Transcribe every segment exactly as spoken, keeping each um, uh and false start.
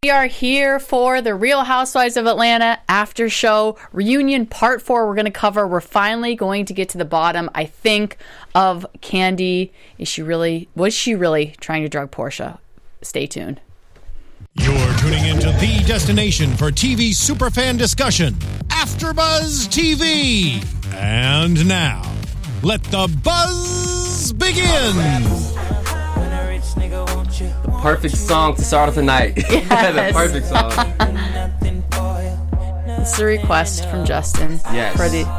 We are here for the Real Housewives of Atlanta after show reunion part four. We're going to cover. We're finally going to get to the bottom, I think, of Kandi. Is she really, was she really trying to drug Portia? Stay tuned. You're tuning into the destination for T V superfan discussion, AfterBuzz T V. And now, let the buzz begin. The perfect song to start off the night. Yes. The perfect song. It's a request from Justin. Yes. For the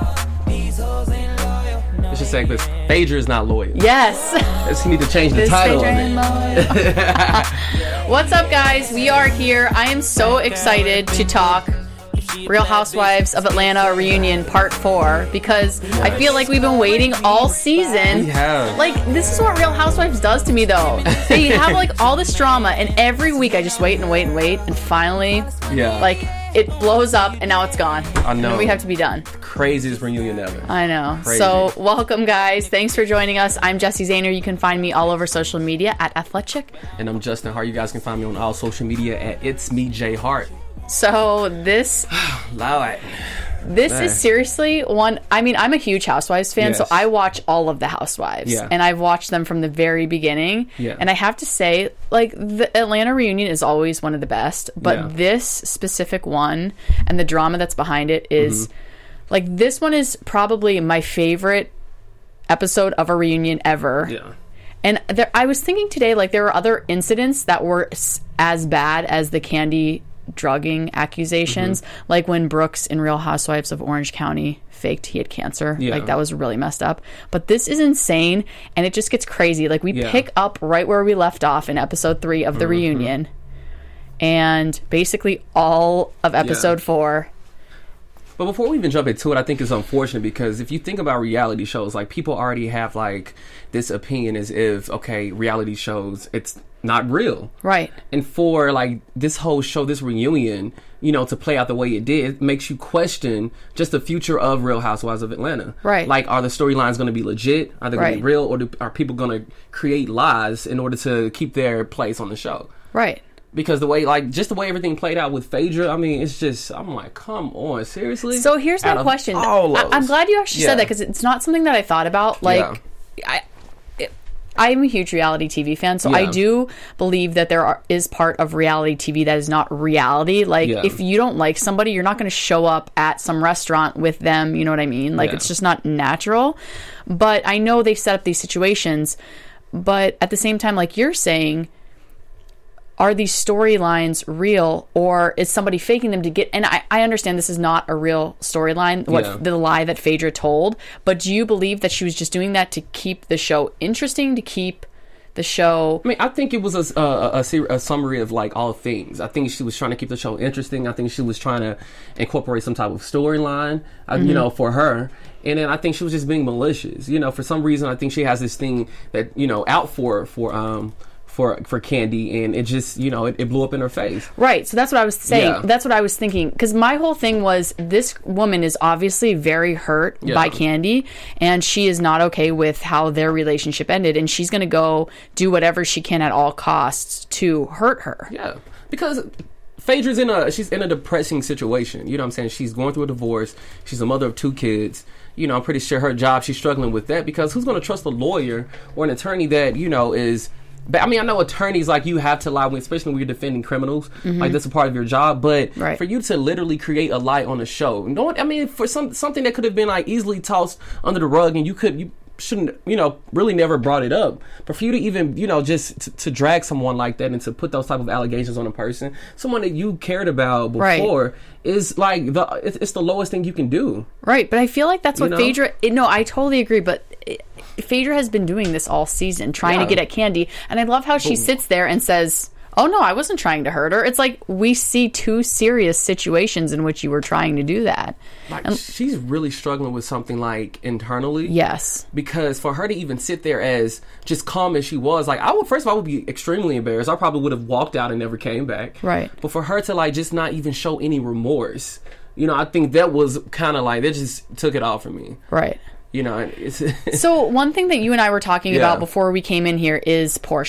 Let's just say this. Phaedra is not loyal. yes. Let's need to change the This title Phaedra on ain't it. loyal. What's up, guys? We are here. I am so excited to talk Real Housewives of Atlanta reunion part four because I feel like we've been waiting all season. We have. Like, this is what Real Housewives does to me, though. They have like all this drama, and every week I just wait and wait and wait, and finally, Yeah. like, it blows up, and now it's gone. I know. And we have to be done. Craziest reunion ever. I know. Crazy. So, welcome, guys. Thanks for joining us. I'm Jessie Zahner. You can find me all over social media at Athletic. And I'm Justin Hart. You guys can find me on all social media at It's Me J Hart. So, this Loud. this Man. is seriously one. I mean, I'm a huge Housewives fan, Yes. so I watch all of the Housewives. Yeah. And I've watched them from the very beginning. Yeah. And I have to say, like, the Atlanta reunion is always one of the best, but Yeah. this specific one and the drama that's behind it is, Mm-hmm. like, this one is probably my favorite episode of a reunion ever. Yeah. And there, I was thinking today, like, there were other incidents that were s- as bad as the Kandi drugging accusations, Mm-hmm. like when Brooks in Real Housewives of Orange County faked he had cancer. Yeah. Like, that was really messed up. But this is insane, and it just gets crazy. Like, we Yeah. pick up right where we left off in episode three of the Mm-hmm. reunion, and basically all of episode Yeah. four. But before we even jump into it, I think it's unfortunate because if you think about reality shows, like, people already have, like, this opinion as if, okay, reality shows, it's not real. Right. And for, like, this whole show, this reunion, you know, to play out the way it did, it makes you question just the future of Real Housewives of Atlanta. Right. Like, are the storylines going to be legit? Are they going to Right. be real? Or do, are people going to create lies in order to keep their place on the show? Right. Because the way, like, just the way everything played out with Phaedra, I mean, it's just, I'm like, come on, seriously? So here's my Out of question. all I, those. I'm glad you actually Yeah. said that because it's not something that I thought about. Like, I, it, I'm a huge reality T V fan, so I Yeah. do believe that there are, is part of reality T V that is not reality. Like, Yeah. if you don't like somebody, you're not going to show up at some restaurant with them. You know what I mean? Like, Yeah. it's just not natural. But I know they set up these situations. But at the same time, like you're saying, are these storylines real, or is somebody faking them to get... And I, I understand this is not a real storyline, what Yeah. the lie that Phaedra told, but do you believe that she was just doing that to keep the show interesting, to keep the show... I mean, I think it was a, a, a, ser- a summary of, like, all things. I think she was trying to keep the show interesting. I think she was trying to incorporate some type of storyline, uh, Mm-hmm. you know, for her. And then I think she was just being malicious. You know, for some reason, I think she has this thing that, you know, out for, for, um, for, for Kandi, and it just, you know, it, it blew up in her face. Right, so that's what I was saying. Yeah. That's what I was thinking. Because my whole thing was, this woman is obviously very hurt Yeah. by Kandi, and she is not okay with how their relationship ended, and she's going to go do whatever she can at all costs to hurt her. Yeah, because Phaedra's in a she's in a depressing situation. You know what I'm saying? She's going through a divorce. She's a mother of two kids. You know, I'm pretty sure her job, she's struggling with that because who's going to trust a lawyer or an attorney that, you know, is... But I mean, I know attorneys, like, you have to lie, when, especially when you're defending criminals. Like, that's a part of your job. But Right. for you to literally create a lie on a show, no one, I mean, for some something that could have been, like, easily tossed under the rug, and you could you shouldn't, you know, really never brought it up. But for you to even, you know, just to, to drag someone like that and to put those type of allegations on a person, someone that you cared about before, Right. is like the it's, it's the lowest thing you can do. Right, but I feel like that's You what know? Phaedra... No, I totally agree, but it, Phaedra has been doing this all season, trying Yeah. to get at Kandi, and I love how she sits there and says, oh no, I wasn't trying to hurt her. It's like, we see two serious situations in which you were trying to do that. Like, And- she's really struggling with something, like, internally. Yes. Because for her to even sit there as just calm as she was, like, I would, first of all, I would be extremely embarrassed. I probably would have walked out and never came back. Right. But for her to, like, just not even show any remorse, you know, I think that was kind of like, that just took it off from me. Right. You know, it's... So one thing that you and I were talking Yeah. about before we came in here is Portia.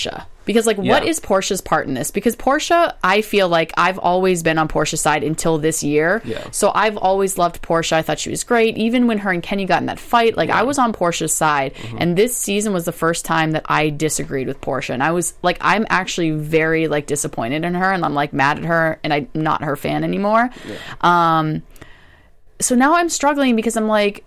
Because, like, what Yeah. is Portia's part in this? Because Portia, I feel like I've always been on Portia's side until this year. Yeah. So I've always loved Portia. I thought she was great. Even when her and Kenny got in that fight, like, I was on Portia's side. Mm-hmm. And this season was the first time that I disagreed with Portia. And I was, like, I'm actually very, like, disappointed in her. And I'm, like, mad at her. And I'm not her fan anymore. Yeah. Um, so now I'm struggling because I'm like,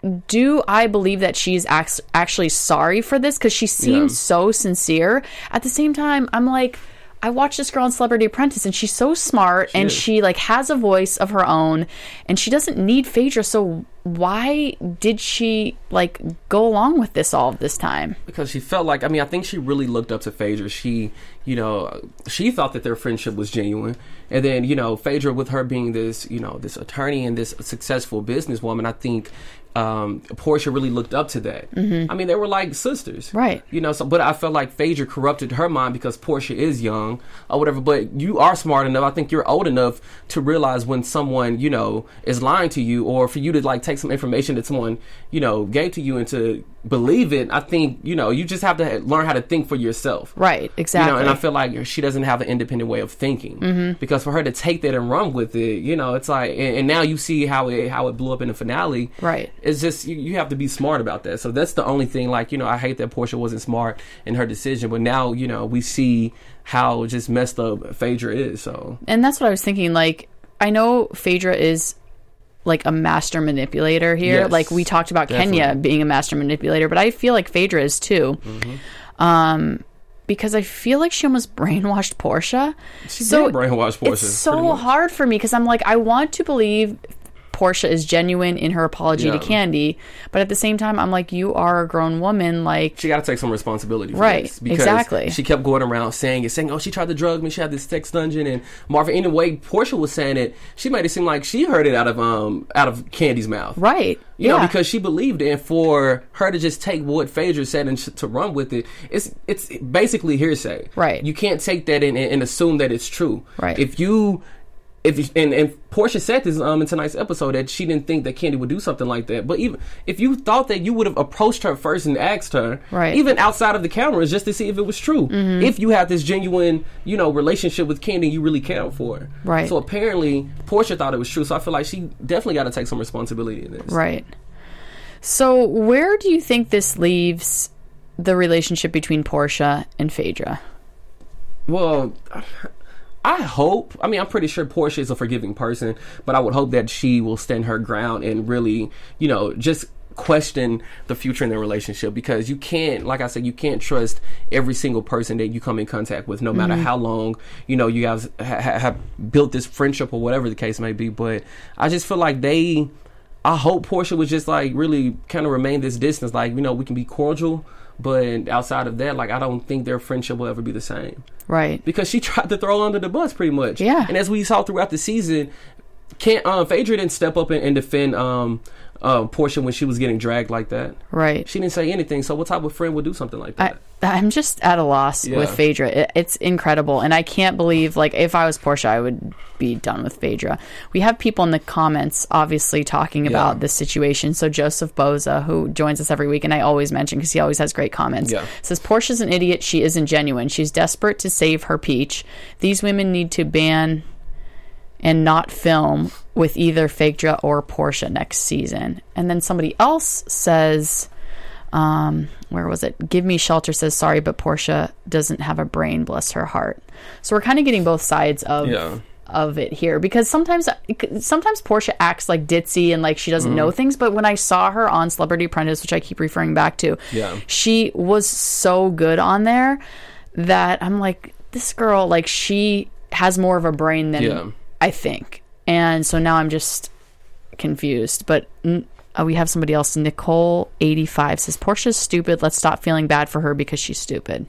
do I believe that she's ac- actually sorry for this? Because she seems Yeah. so sincere. At the same time, I'm like, I watched this girl on Celebrity Apprentice, and she's so smart, and is. she like has a voice of her own, and she doesn't need Phaedra. So why did she like go along with this all of this time? Because she felt like, I mean, I think she really looked up to Phaedra. She, you know, she thought that their friendship was genuine. And then, you know, Phaedra, with her being this, you know, this attorney and this successful businesswoman, I think um, Portia really looked up to that. Mm-hmm. I mean, they were like sisters. Right. You know, so, but I felt like Phaedra corrupted her mind because Portia is young or whatever. But you are smart enough. I think you're old enough to realize when someone, you know, is lying to you, or for you to like take some information that someone, you know, gave to you and to believe it. I think, you know, you just have to learn how to think for yourself. Right. Exactly. You know, and I feel like she doesn't have an independent way of thinking. Mm-hmm. Because for her to take that and run with it, you know, it's like, and, and now you see how it how it blew up in the finale. Right. It's just, you, you have to be smart about that. So that's the only thing, like, you know, I hate that Portia wasn't smart in her decision, but now, you know, we see how just messed up Phaedra is, so. And that's what I was thinking. Like, I know Phaedra is like a master manipulator here. Yes, like we talked about definitely. Kenya being a master manipulator, but I feel like Phaedra is too. Mm-hmm. Um, because I feel like she almost brainwashed Portia. She so did brainwash Portia. It's pretty so much. hard for me because I'm like, I want to believe Portia is genuine in her apology Yeah. to Candy, but at the same time, I'm like, you are a grown woman. Like, She got to take some responsibility for Right, this. Because exactly. she kept going around saying it, saying, oh, she tried to drug me. She had this sex dungeon. And Marvin, in a way, Portia was saying it. She made it seem like she heard it out of um out of Candy's mouth. right? You yeah, know, because she believed it. And for her to just take what Phaedra said and sh- to run with it, it's it's basically hearsay. Right. You can't take that and, and assume that it's true. Right. If you... If and, and Portia said this um, in tonight's episode that she didn't think that Candy would do something like that. But even if you thought that, you would have approached her first and asked her, Right. even outside of the cameras, just to see if it was true. Mm-hmm. If you had this genuine, you know, relationship with Candy, you really cared for her. Right. So apparently, Portia thought it was true. So I feel like she definitely got to take some responsibility in this. right. So where do you think this leaves the relationship between Portia and Phaedra? Well, I hope, I mean, I'm pretty sure Portia is a forgiving person, but I would hope that she will stand her ground and really, you know, just question the future in their relationship, because you can't, like I said, you can't trust every single person that you come in contact with, no matter how long, you know, you guys ha- ha- have built this friendship or whatever the case may be. But I just feel like they, I hope Portia would just like really kind of remain this distance, like, you know, we can be cordial, but outside of that, like, I don't think their friendship will ever be the same. Right. Because she tried to throw her under the bus pretty much. Yeah. And as we saw throughout the season, can't um, Phaedra didn't step up and, and defend um, uh, Portia when she was getting dragged like that. Right. She didn't say anything. So what type of friend would do something like I, that? I'm just at a loss Yeah. with Phaedra. It, it's incredible. And I can't believe, like, if I was Portia, I would be done with Phaedra. We have people in the comments, obviously, talking about Yeah. this situation. So Joseph Boza, who joins us every week, and I always mention because he always has great comments, Yeah. says, Portia's an idiot. She isn't genuine. She's desperate to save her peach. These women need to ban and not film with either Phaedra or Portia next season. And then somebody else says... Um, where was it? Give Me Shelter says, sorry, but Portia doesn't have a brain, bless her heart. So we're kind of getting both sides of Yeah. of it here, because sometimes sometimes Portia acts like ditzy and like she doesn't know things, but when I saw her on Celebrity Apprentice, which I keep referring back to, Yeah. she was so good on there that I'm like, this girl, like, she has more of a brain than Yeah. I think. And so now I'm just confused. But n- Uh, we have somebody else. Nicole eighty-five says, Portia's stupid. Let's stop feeling bad for her because she's stupid.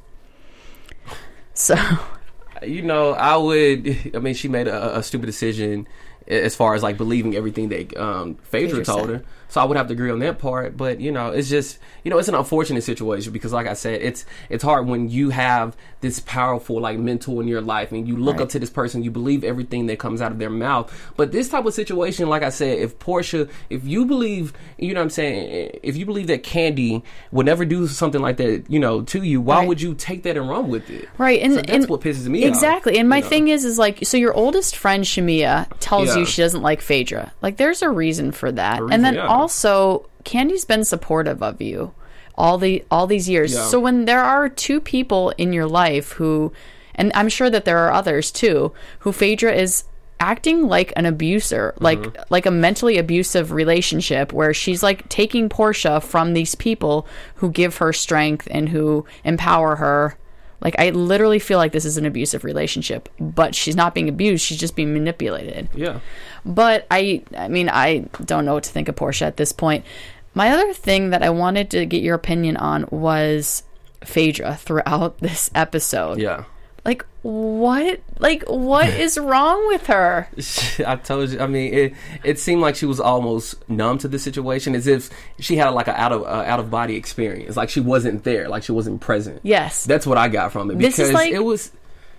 So, You know, I would, I mean, she made a, a stupid decision as far as like believing everything that um, Phaedra Phaedra told said. her. So I would have to agree on that part. But, you know, it's just, you know, it's an unfortunate situation because, like I said, it's it's hard when you have this powerful, like, mentor in your life and you look Right. up to this person, you believe everything that comes out of their mouth. But this type of situation, like I said, if Portia, if you believe, you know what I'm saying, if you believe that Kandi would never do something like that, you know, to you, why Right. would you take that and run with it? Right, and So that's and what pisses me off. exactly. And my you know? thing is, is like, so your oldest friend Shamia tells Yeah. you she doesn't like Phaedra. Like, there's a reason for that. A and reason, then yeah. also, Candy's been supportive of you all the all these years. Yeah. So when there are two people in your life who, and I'm sure that there are others too, who Phaedra is acting like an abuser, like Mm-hmm. like a mentally abusive relationship where she's like taking Portia from these people who give her strength and who empower her. Like, I literally feel like this is an abusive relationship, but she's not being abused, she's just being manipulated. Yeah. But I I mean, I don't know what to think of Portia at this point. My other thing that I wanted to get your opinion on was Phaedra throughout this episode. Yeah. Like, what? Like, what is wrong with her? I told you. I mean, it it seemed like she was almost numb to the situation, as if she had like an out of uh, out of body experience, like she wasn't there, like she wasn't present. Yes. That's what I got from it This because is like- it was.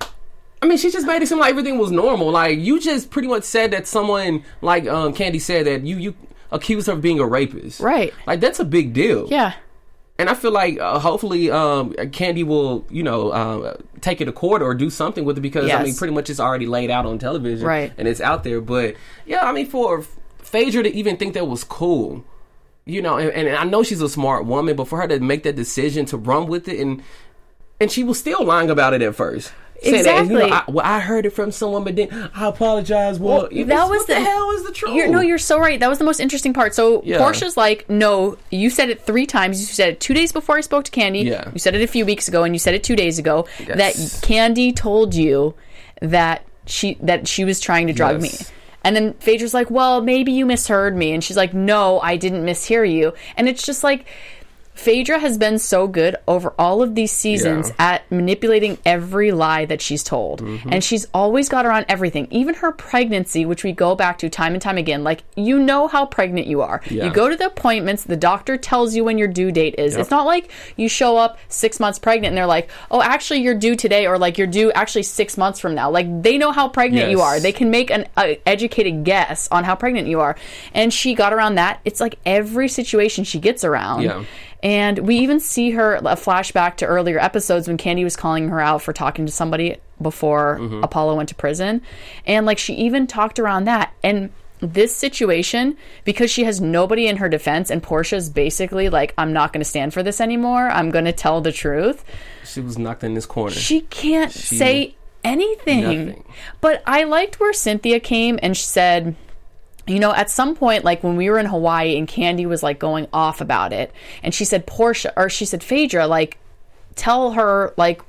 I mean, she just made it seem like everything was normal. Like, you just pretty much said that someone, like um, Kandi said, that you you accused her of being a rapist. Right. Like, that's a big deal. Yeah. And I feel like uh, hopefully um, Kandi will, you know, uh, take it to court or do something with it because, Yes. I mean, pretty much it's already laid out on television. Right. And it's out there. But, yeah, I mean, for Phaedra to even think that was cool, you know, and, and I know she's a smart woman, but for her to make that decision to run with it, and and she was still lying about it at first. Saying that, you know, Exactly. I, well, I heard it from someone, but then I apologize. Well, Well, it's- that was what the, the- hell is the truth? You're, no, you're so right. That was the most interesting part. So Yeah. Portia's like, no, you said it three times. You said it two days before I spoke to Kandi. Yeah. You said it a few weeks ago, and you said it two days ago. Yes. That Kandi told you that she that she was trying to drug Yes. me. And then Phaedra's like, well, maybe you misheard me. And she's like, no, I didn't mishear you. And it's just like, Phaedra has been so good over all of these seasons Yeah. at manipulating every lie that she's told. Mm-hmm. And she's always got her on everything. Even her pregnancy, which we go back to time and time again. Like, you know how pregnant you are. Yeah. You go to the appointments, the doctor tells you when your due date is. Yep. It's not like you show up six months pregnant and they're like, oh, actually you're due today, or like you're due actually six months from now. Like, they know how pregnant you Yes. are. They can make an uh, educated guess on how pregnant you are. And she got around that. It's like every situation she gets around. Yeah. And we even see her, a flashback to earlier episodes when Kandi was calling her out for talking to somebody before Mm-hmm. Apollo went to prison. And like, she even talked around that. And this situation, because she has nobody in her defense, and Portia's basically like, I'm not going to stand for this anymore. I'm going to tell the truth. She was knocked in this corner. She can't She- say anything. Nothing. But I liked where Cynthia came and she said, you know, at some point, like when we were in Hawaii and Kandi was like going off about it, and she said, Portia, or she said, Phaedra, like, tell her, like,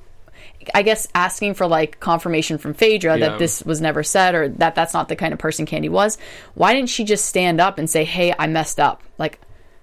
I guess asking for like confirmation from Phaedra Yeah. that this was never said, or that that's not the kind of person Kandi was. Why didn't she just stand up and say, hey, I messed up? Like,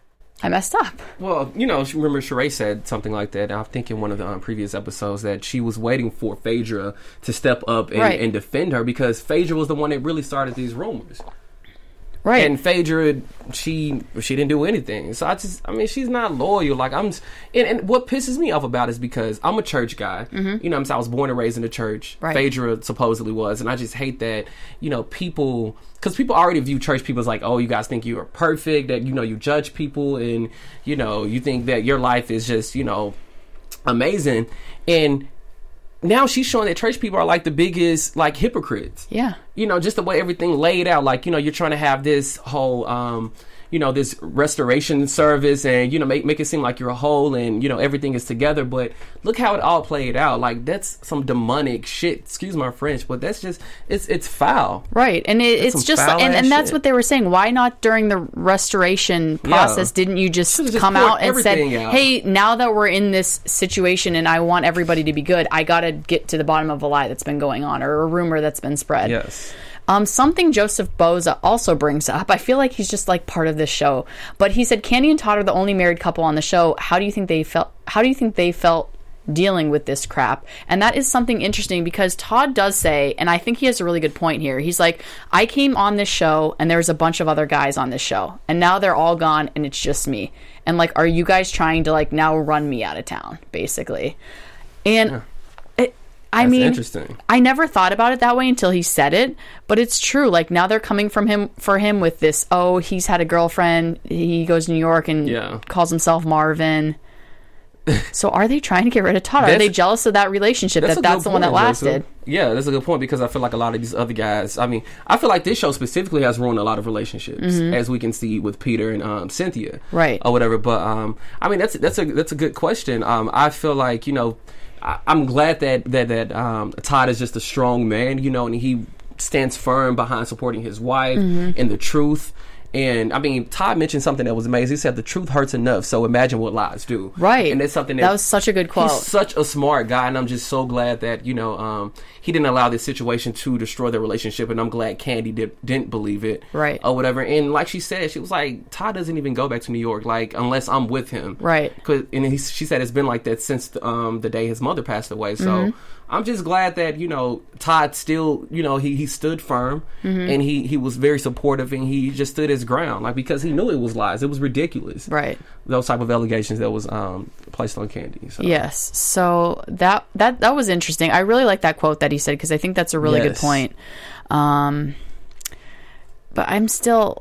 I messed up. Well, you know, remember Sheree said something like that. I think in one of the um, previous episodes that she was waiting for Phaedra to step up and, Right. and defend her because Phaedra was the one that really started these rumors. Right. And Phaedra, she she didn't do anything. So I just, I mean, she's not loyal. Like I'm, and, and what pisses me off about it is because I'm a church guy. Mm-hmm. You know, what I'm saying, I was born and raised in the church. Right. Phaedra supposedly was, and I just hate that. You know, people, because people already view church people as like, oh, you guys think you are perfect. That you know, you judge people, and you know, you think that your life is just, you know, amazing. And now she's showing that church people are like the biggest like hypocrites. yeah. You know, just the way everything laid out. Like, you know, you're trying to have this whole, um, you know, this restoration service and, you know, make, make it seem like you're a whole and, you know, everything is together. But look how it all played out. Like, that's some demonic shit. Excuse my French, but that's just, it's it's foul. Right. And it, it's some just, foul and, ass and that's shit. what they were saying. Why not during the restoration process didn't you just Should've just come poured out and said, everything out. hey, now that we're in this situation and I want everybody to be good, I got to get to the bottom of a lie that's been going on or a rumor that's been spread. Yes. Um, something Joseph Boza also brings up, I feel like he's just like part of this show, but he said Kandi and Todd are the only married couple on the show. How do you think they felt? How do you think they felt dealing with this crap. And that is something interesting because Todd does say, and I think he has a really good point here. He's like, I came on this show and there's a bunch of other guys on this show and now they're all gone and it's just me. And like, are you guys trying to like now run me out of town, basically? And Yeah. it, I That's mean, interesting. I never thought about it that way until he said it, but it's true. Like now they're coming from him for him with this, oh, he's had a girlfriend, he goes to New York and Yeah. calls himself Marvin. So are they trying to get rid of Todd? Are That's- they jealous of that relationship, That's that a that's good the one that point, lasted? Joseph. Yeah, that's a good point because I feel like a lot of these other guys, I mean, I feel like this show specifically has ruined a lot of relationships, as we can see with Peter and um, Cynthia. Right. Or whatever. But, um, I mean, that's that's a that's a good question. Um, I feel like, you know, I, I'm glad that, that, that um, Todd is just a strong man, you know, and he stands firm behind supporting his wife and the truth. And I mean, Todd mentioned something that was amazing. He said, "The truth hurts enough, so imagine what lies do." Right. and that's something that, That was such a good quote. He's such a smart guy, and I'm just so glad that you know um, he didn't allow this situation to destroy their relationship. And I'm glad Candy did, didn't believe it, Right. or whatever. And like she said, she was like, "Todd doesn't even go back to New York, like unless I'm with him." Right. Cause, and he, she said it's been like that since um, the day his mother passed away. So. Mm-hmm. I'm just glad that, you know, Todd still, you know, he, he stood firm Mm-hmm. and he, he was very supportive and he just stood his ground, like, because he knew it was lies. It was ridiculous. Right. Those type of allegations that was um, placed on Candy. So. Yes. So that that that was interesting. I really like that quote that he said because I think that's a really good Yes. point. Um, but I'm still,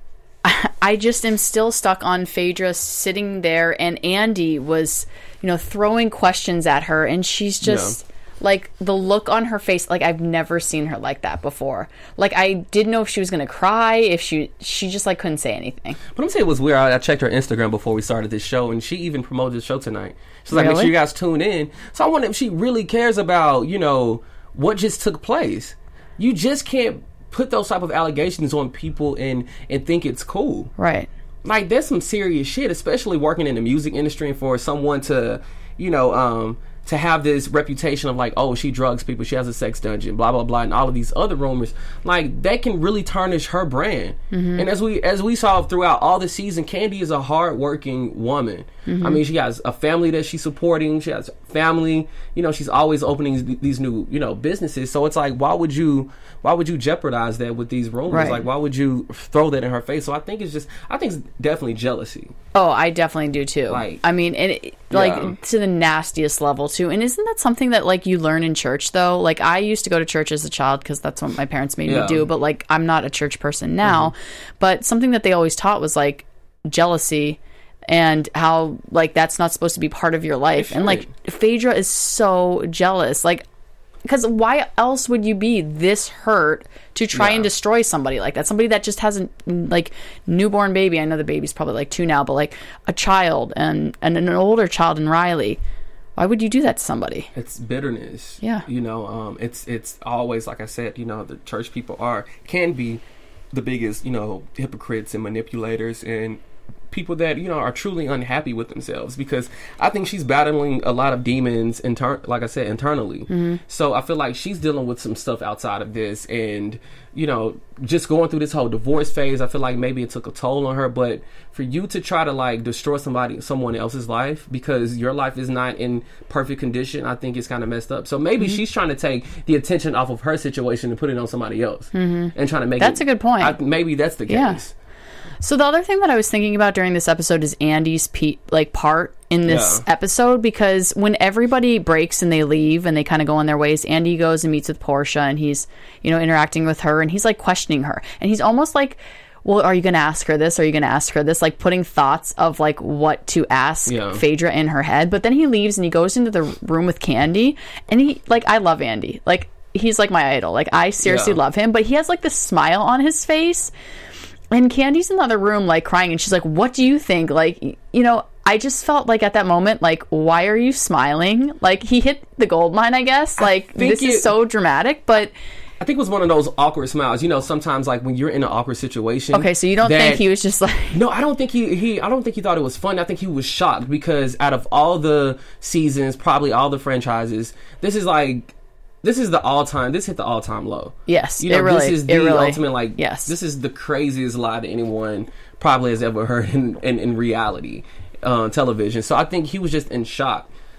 I just am still stuck on Phaedra sitting there, and Andy was, you know, throwing questions at her, and she's just. Yeah. Like the look on her face, like I've never seen her like that before. Like I didn't know if she was gonna cry, if she she just like couldn't say anything. But I'm saying it was weird. I, I checked her Instagram before we started this show, and she even promoted the show tonight. She's like, make Really? sure you guys tune in. So I wonder if she really cares about, you know, what just took place. You just can't put those type of allegations on people and, and think it's cool. Right. Like, that's some serious shit, especially working in the music industry and for someone to, you know, um, to have this reputation of like, oh, she drugs people, she has a sex dungeon, blah blah blah, and all of these other rumors, like that can really tarnish her brand. Mm-hmm. And as we as we saw throughout all the season, Candy is a hardworking woman. Mm-hmm. I mean, she has a family that she's supporting. She has family. You know, she's always opening th- these new, you know, businesses. So it's like, why would you, why would you jeopardize that with these rumors? Right. Like, why would you throw that in her face? So I think it's just, I think it's definitely jealousy. Oh, I definitely do too. Like- I mean, and it, like Yeah. to the nastiest level too. And isn't that something that like you learn in church though? Like I used to go to church as a child because that's what my parents made Yeah. me do. But like I'm not a church person now. But something that they always taught was like jealousy and how like that's not supposed to be part of your life. And like Phaedra is so jealous. Like because why else would you be this hurt to try Yeah. and destroy somebody like that? Somebody that just hasn't, like, newborn baby. I know the baby's probably like two now, but like a child and, and an older child in Riley. Why would you do that to somebody? It's bitterness. Yeah. You know, um, it's it's always, like I said, you know, the church people are, can be the biggest, you know, hypocrites and manipulators and people that, you know, are truly unhappy with themselves, because I think she's battling a lot of demons, inter- like I said, internally. Mm-hmm. So I feel like she's dealing with some stuff outside of this, and, you know, just going through this whole divorce phase, I feel like maybe it took a toll on her. But for you to try to like destroy somebody, someone else's life because your life is not in perfect condition, I think it's kind of messed up. So maybe mm-hmm. she's trying to take the attention off of her situation and put it on somebody else, mm-hmm. and trying to make that's it, a good point. I, maybe that's the case. Yeah. So the other thing that I was thinking about during this episode is Andy's pe- like part in this Yeah. episode, because when everybody breaks and they leave and they kind of go on their ways, Andy goes and meets with Portia, and he's, you know, interacting with her, and he's like questioning her, and he's almost like, well, are you going to ask her this? Are you going to ask her this? Like putting thoughts of like what to ask Yeah. Phaedra in her head. But then he leaves and he goes into the room with Candy, and he like, I love Andy. Like he's like my idol. Like I seriously Yeah. love him, but he has like this smile on his face. And Candy's in the other room, like, crying, and she's like, what do you think? Like, you know, I just felt like at that moment, like, why are you smiling? Like, he hit the gold mine, I guess. Like, think this you- is so dramatic, but... I think it was one of those awkward smiles. You know, sometimes like when you're in an awkward situation. Okay, so you don't that- think he was just like... No, I don't think he, he I don't think he thought it was fun. I think he was shocked, because out of all the seasons, probably all the franchises, this is like this is the all-time, this hit the all-time low. Yes, You know, it really, this is it the really, ultimate, like, yes. this is the craziest lie that anyone probably has ever heard in, in, in reality uh, television. So I think he was just in shock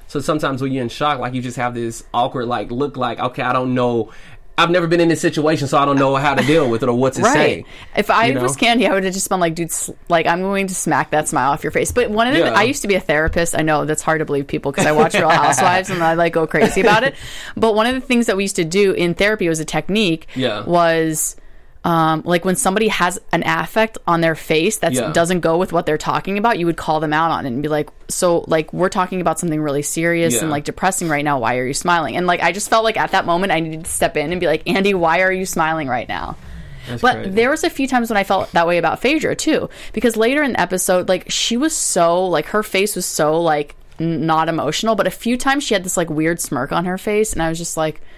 So sometimes when you're in shock, like you just have this awkward like look like, okay, I don't know. I've never been in this situation, so I don't know how to deal with it or what to right. say. If I you know? was Candy, I would have just been like, dude, sl- like, I'm going to smack that smile off your face. But one of the, Yeah. I used to be a therapist. I know that's hard to believe people because I watch Real Housewives and I like go crazy about it. But one of the things that we used to do in therapy was a technique Yeah. was... Um, like when somebody has an affect on their face that Yeah. doesn't go with what they're talking about, you would call them out on it and be like, so like we're talking about something really serious Yeah. and like depressing right now. Why are you smiling? And like I just felt like at that moment I needed to step in and be like, Andy, why are you smiling right now? That's But crazy. there was a few times when I felt that way about Phaedra too, because later in the episode, like she was so like her face was so like n- not emotional, but a few times she had this like weird smirk on her face, and I was just like,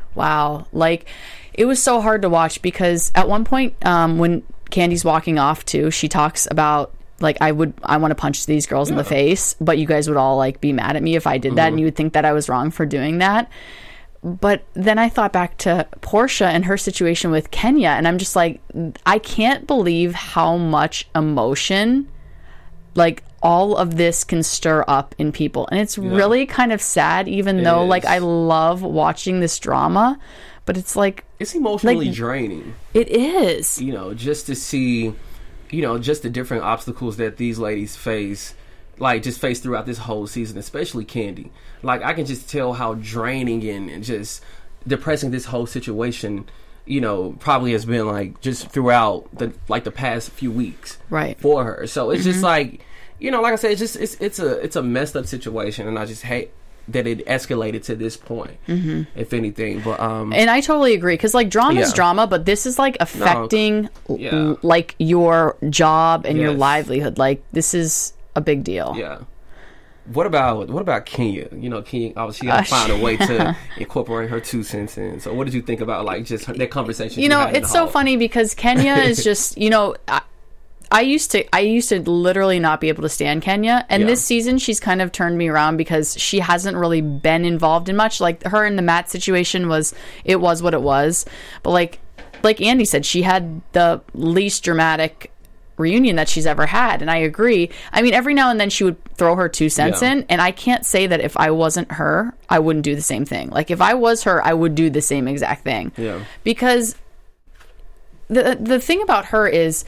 wow, like. It was so hard to watch because at one point um, when Candy's walking off too, she talks about like I would I want to punch these girls yeah. in the face, but you guys would all like be mad at me if I did that, Mm-hmm. and you would think that I was wrong for doing that. But then I thought back to Portia and her situation with Kenya, and I'm just like, I can't believe how much emotion like all of this can stir up in people, and it's Yeah. really kind of sad, even It though is. like I love watching this drama. But it's like... It's emotionally like, draining. It is. You know, just to see, you know, just the different obstacles that these ladies face, like, just face throughout this whole season, especially Candy. Like, I can just tell how draining and, and just depressing this whole situation, you know, probably has been, like, just throughout, the like, the past few weeks. Right. For her. So it's Mm-hmm. just like, you know, like I said, it's just, it's, it's a, it's a messed up situation, and I just hate that it escalated to this point, mm-hmm. if anything. But um, and I totally agree because like drama is Yeah. drama, but this is like affecting No. Yeah. l- like your job and your Yes. livelihood. Like this is a big deal. yeah. What about what about Kenya? You know, Kenya obviously got to Uh, find a way to incorporate her two cents in. So, what did you think about like just her, that conversation? You you know, had in it's the so hall? funny because Kenya is just you know. I, I used to I used to literally not be able to stand Kenya, and Yeah. this season she's kind of turned me around because she hasn't really been involved in much. Like her and the Matt situation was it was what it was, but like like Andy said, she had the least dramatic reunion that she's ever had, and I agree. I mean, every now and then she would throw her two cents Yeah. in, and I can't say that if I wasn't her, I wouldn't do the same thing. Like if I was her, I would do the same exact thing. Yeah. Because the the thing about her is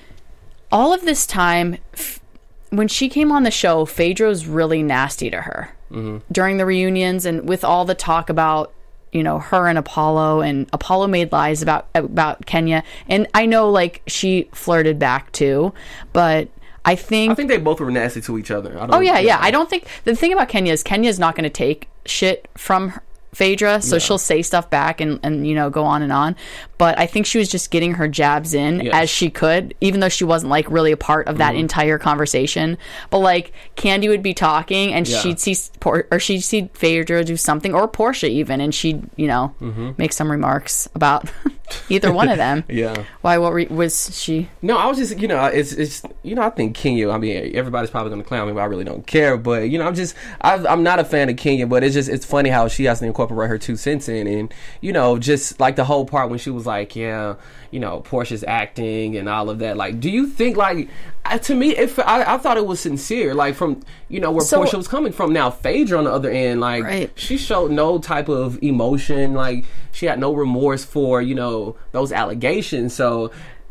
all of this time, f- when she came on the show, Phaedra's really nasty to her Mm-hmm. during the reunions and with all the talk about, you know, her and Apollo, and Apollo made lies about about Kenya. And I know, like, she flirted back too, but I think... I think they both were nasty to each other. I don't, Oh, yeah, yeah. I don't think... The thing about Kenya is Kenya's not going to take shit from her, Phaedra, so Yeah. she'll say stuff back and, and, you know, go on and on. But I think she was just getting her jabs in Yes. as she could, even though she wasn't, like, really a part of that Mm-hmm. entire conversation. But, like, Candy would be talking, and Yeah. she'd see... Por- or she'd see Phaedra do something, or Portia even, and she'd, you know, Mm-hmm. make some remarks about either one of them. Yeah. Why, what re- was she... No, I was just, you know, it's, it's, you know, I think Kenya, I mean, everybody's probably going to clown me, but I really don't care. But, you know, I'm just, I've, I'm not a fan of Kenya, but it's just, it's funny how she has to incorporate her two cents in. And, you know, just like the whole part when she was like, yeah, you know, Portia's acting and all of that. Like, do you think, like, uh, to me, if I, I thought it was sincere, like, from, you know, where So- Portia was coming from. Now, Phaedra on the other end, like, Right. she showed no type of emotion. Like, she had no remorse for, you know, those allegations. So,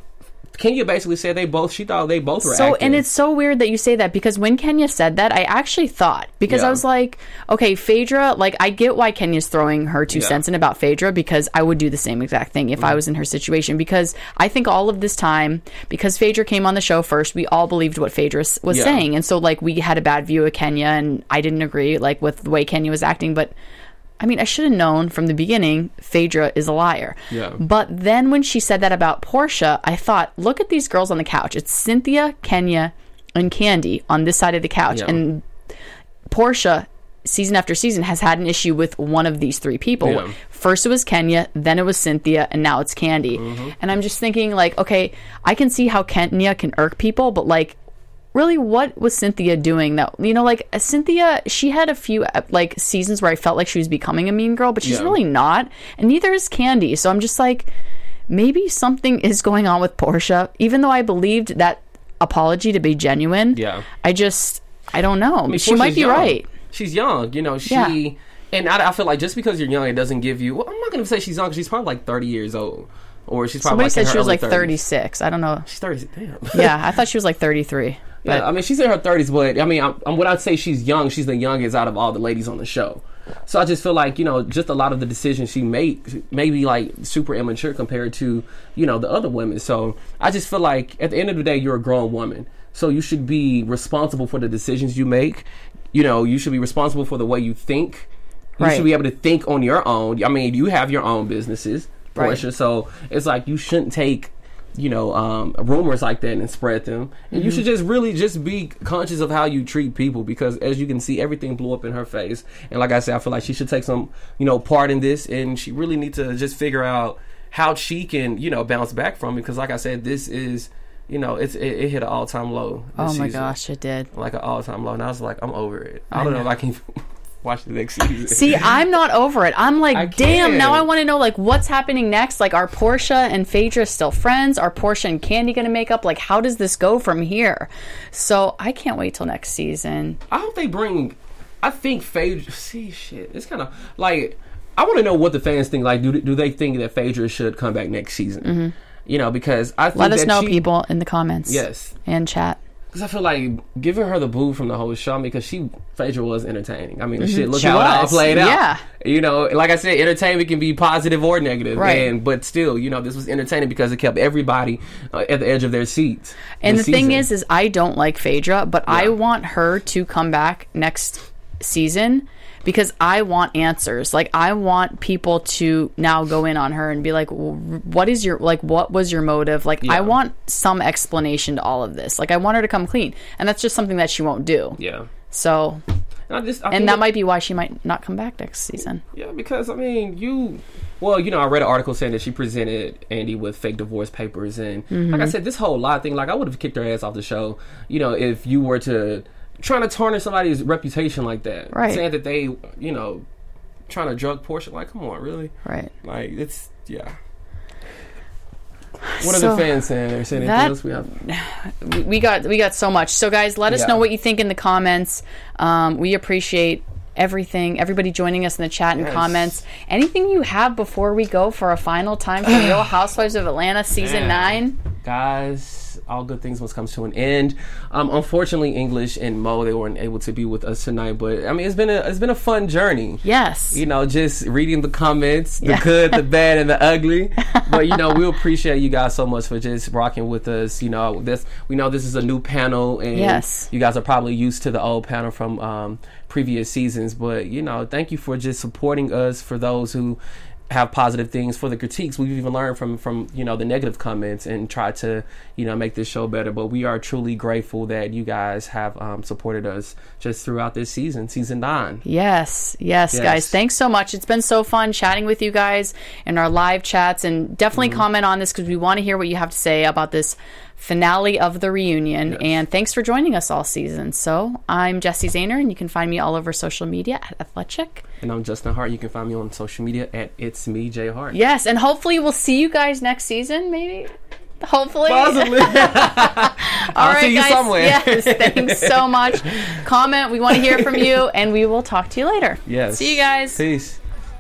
Kenya basically said they both, she thought they both were So, acting. and it's so weird that you say that because when Kenya said that, I actually thought, because Yeah. I was like, okay, Phaedra, like, I get why Kenya's throwing her two Yeah. cents in about Phaedra, because I would do the same exact thing if I was in her situation. Because I think all of this time, because Phaedra came on the show first, we all believed what Phaedra s- was Yeah. saying. And so, like, we had a bad view of Kenya, and I didn't agree, like, with the way Kenya was acting, but I mean, I should have known from the beginning Phaedra is a liar. Yeah. But then when she said that about Portia, I thought, look at these girls on the couch. It's Cynthia, Kenya, and Candy on this side of the couch. Yeah. And Portia, season after season, has had an issue with one of these three people. Yeah. First it was Kenya, then it was Cynthia, and now it's Candy. Mm-hmm. And I'm just thinking, like, okay, I can see how Kenya can irk people, but, like, really, what was Cynthia doing that, you know, like, uh, Cynthia, she had a few, uh, like, seasons where I felt like she was becoming a mean girl, but she's Yeah. really not, and neither is Candy. So I'm just like, maybe something is going on with Portia, even though I believed that apology to be genuine. Yeah. I just, I don't know. I mean, she Portia's might be young. right. she's young. You know, she. Yeah. And I, I feel like just because you're young, it doesn't give you. Well, I'm not going to say she's young because she's probably like thirty years old, or she's probably. Somebody like said she was like thirties. thirty-six. I don't know. She's thirty. Damn. Yeah, I thought she was like thirty-three. But Yeah, I mean, she's in her thirties, but I mean, I'm, I'm, when I say she's young, she's the youngest out of all the ladies on the show. So I just feel like, you know, just a lot of the decisions she made may be like super immature compared to, you know, the other women. So I just feel like at the end of the day, you're a grown woman. So you should be responsible for the decisions you make. You know, you should be responsible for the way you think. You Right. should be able to think on your own. I mean, you have your own businesses, Right. Portia. So it's like you shouldn't take, you know, um, rumors like that and spread them. And Mm-hmm. you should just really just be conscious of how you treat people, because as you can see, everything blew up in her face. And like I said, I feel like she should take some, you know, part in this, and she really needs to just figure out how she can, you know, bounce back from it. Because like I said, this is, you know, it's it, it hit an all time low. oh this my season. gosh, it did. Like an all time low. And I was like, I'm over it. I, I don't know. know. if I can watch the next season. See, I'm not over it. I'm like, I damn, now can't. I want to know, like, what's happening next? Like, are Portia and Phaedra still friends? Are Portia and Candy going to make up? Like, how does this go from here? So I can't wait till next season. I hope they bring. I think Phaedra. See, shit. It's kind of like I want to know what the fans think. Like, do do they think that Phaedra should come back next season? Mm-hmm. You know, because I think Let us that know, she, people, in the comments. Yes, And chat. because I feel like giving her the boo from the whole show, because she Phaedra was entertaining. I mean, Mm-hmm. shit. Look She how it all was. played out. Yeah. You know, like I said, entertainment can be positive or negative, Right. and but still, you know, this was entertaining because it kept everybody uh, at the edge of their seats. And the this thing season. is, is I don't like Phaedra, but I Yeah. want her to come back next season because I want answers. Like, I want people to now go in on her and be like, what is your, like, what was your motive? Like, Yeah. I want some explanation to all of this. Like, I want her to come clean. And that's just something that she won't do. yeah. So, And, I just, I think and that might be why she might not come back next season. Yeah, because I mean, you. Well, you know, I read an article saying that she presented Andy with fake divorce papers, and Mm-hmm. like I said, this whole lie thing. Like, I would have kicked her ass off the show. You know, if you were to trying to tarnish somebody's reputation like that, Right. saying that they, you know, trying to drug Portia. Like, come on, really? Right. Like, it's yeah. What So, are the fans saying? They're saying anything that- else? We have. we, we got we got so much. So guys, let us Yeah. know what you think in the comments. Um, we appreciate everything, everybody joining us in the chat and Yes. comments. Anything you have before we go for a final time for Real Housewives of Atlanta season Man. nine? Guys, all good things must come to an end. Um, unfortunately, English and Mo, they weren't able to be with us tonight, but I mean, it's been a it's been a fun journey. Yes. You know, just reading the comments, the Yeah. good, the bad, and the ugly. But you know, we appreciate you guys so much for just rocking with us. You know, this we know this is a new panel, and Yes. you guys are probably used to the old panel from um, previous seasons. But you know, thank you for just supporting us. For those who have positive things, for the critiques, we've even learned from from you know the negative comments and try to you know make this show better. But we are truly grateful that you guys have um, supported us just throughout this season, season nine. Yes, yes, Yes. guys. Thanks so much. It's been so fun chatting with you guys in our live chats, and definitely Mm-hmm. comment on this because we want to hear what you have to say about this finale of the reunion. Yes. And thanks for joining us all season. So I'm Jessie Zahner, and you can find me all over social media at Athletic. And I'm Justin Hart. You can find me on social media at It's Me J Hart. Yes, and hopefully we'll see you guys next season. Maybe, hopefully. Possibly. All I'll right, see you guys. somewhere. Yes, thanks so much. Comment. We want to hear from you, and we will talk to you later. Yes. See you guys. Peace.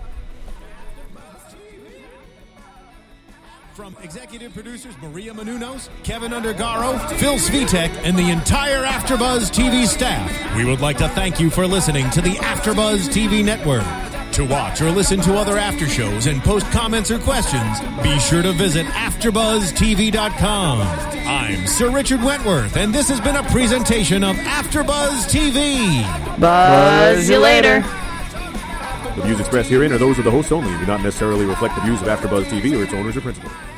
From executive producers Maria Menounos, Kevin Undergaro, Phil Svitek, and the entire AfterBuzz T V staff, we would like to thank you for listening to the AfterBuzz T V network. To watch or listen to other after shows and post comments or questions, be sure to visit after buzz T V dot com. I'm Sir Richard Wentworth, and this has been a presentation of AfterBuzz T V. Buzz you later. The views expressed herein are those of the hosts only and do not necessarily reflect the views of AfterBuzz T V or its owners or principals.